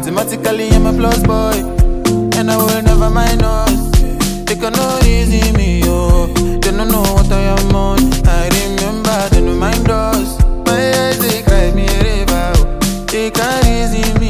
Mathematically, I'm a plus boy, and I will never minus. They cannot easy me, oh. They don't know what I am on. I remember, they don't mind us. My eyes, they cry me a river, oh. They can't easy me.